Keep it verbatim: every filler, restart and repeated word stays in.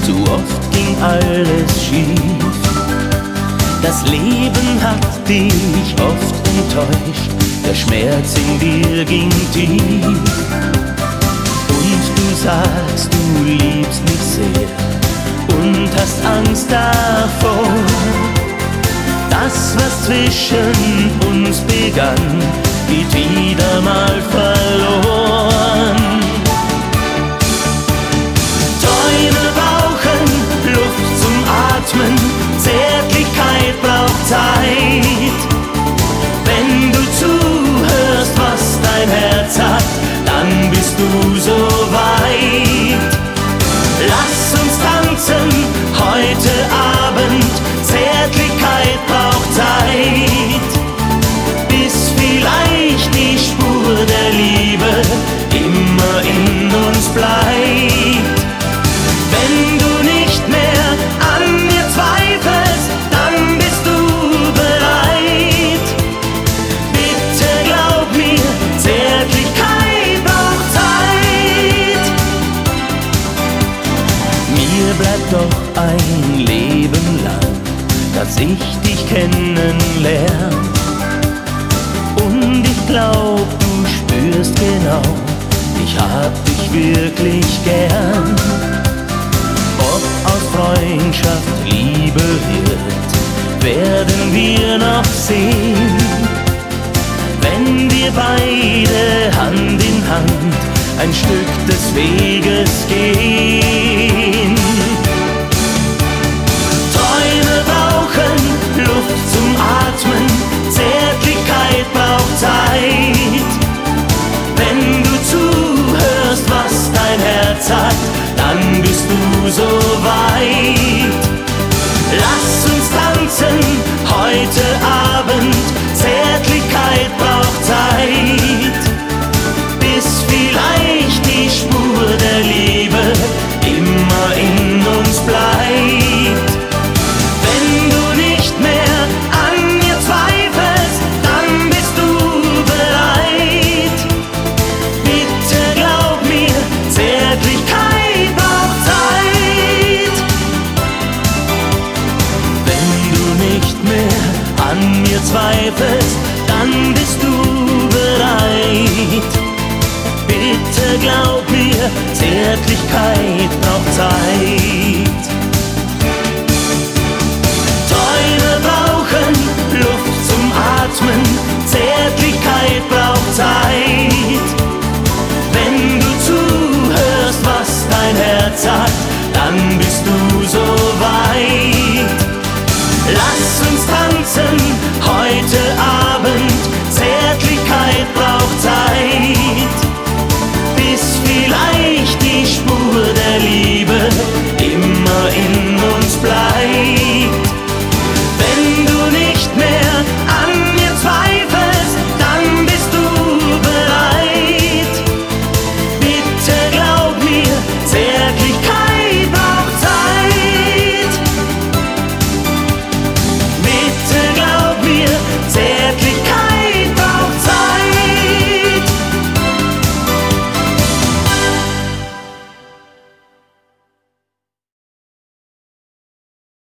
zu oft ging alles schief. Das Leben hat dich oft enttäuscht, der Schmerz in dir ging tief. Und du sagst, du liebst mich sehr und hast Angst davor. Das, was zwischen uns begann, geht wieder mal verloren. Träume brauchen Luft zum Atmen, Zärtlichkeit braucht Zeit. Wenn du zuhörst, was dein Herz hat, dann bist du so weit. Lass uns tanzen heute Abend, Zärtlichkeit braucht Zeit, bis vielleicht die Spur der Liebe immer in uns bleibt. Wenn du nicht mehr an mir zweifelst, dann bist du bereit. Bitte glaub mir, Zärtlichkeit braucht Zeit. Mir bleibt doch ein Leben lang, dass ich dich kennenlern. Und ich glaub, du spürst genau, ich hab dich wirklich gern. Ob aus Freundschaft Liebe wird, werden wir noch sehen, wenn wir beide Hand in Hand ein Stück des Weges gehen. Träume brauchen Luft zum Atmen, Zärtlichkeit braucht Zeit. Wenn du zuhörst, was dein Herz hat, dann bist du so weit. Lass uns tanzen heute Abend, Zärtlichkeit braucht Zeit, bis vielleicht die Spur der Liebe immer in uns bleibt. Wenn du nicht mehr an mir zweifelst, dann bist du bereit. Bitte glaub mir, Zärtlichkeit braucht Zeit. Wenn du nicht mehr an mir zweifelst, dann bist du bereit. Bitte glaub mir, Zärtlichkeit braucht Zeit. Träume brauchen Luft zum Atmen, Zärtlichkeit braucht Zeit.